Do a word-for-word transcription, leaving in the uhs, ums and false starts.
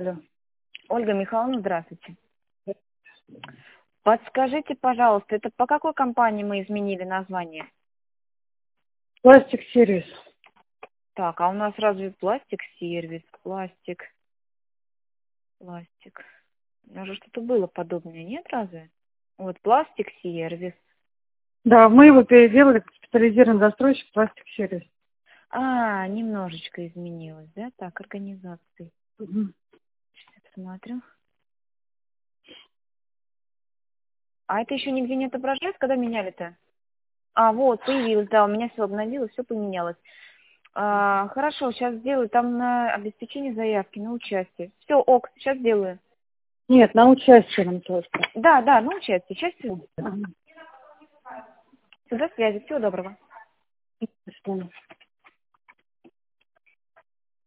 Алло. Ольга Михайловна, здравствуйте. Подскажите, пожалуйста, это по какой компании мы изменили название? Пластик сервис. Так, а у нас разве пластик сервис? Пластик. Пластик. У нас же что-то было подобное, нет разве? Вот, пластик сервис. Да, мы его переделали как специализированный застройщик пластик сервис. А, немножечко изменилось, да? Так, организации. Угу. Сейчас я посмотрю. А это еще нигде не отображается, когда меняли-то? А, вот, появилось, да, у меня все обновилось, все поменялось. А, хорошо, сейчас сделаю. Там на обеспечение заявки, на участие. Все, ок, сейчас сделаю. Нет, на участие нам только. Да, да, на участие. Сейчас все. Ага. До связи. Всего доброго. До свидания.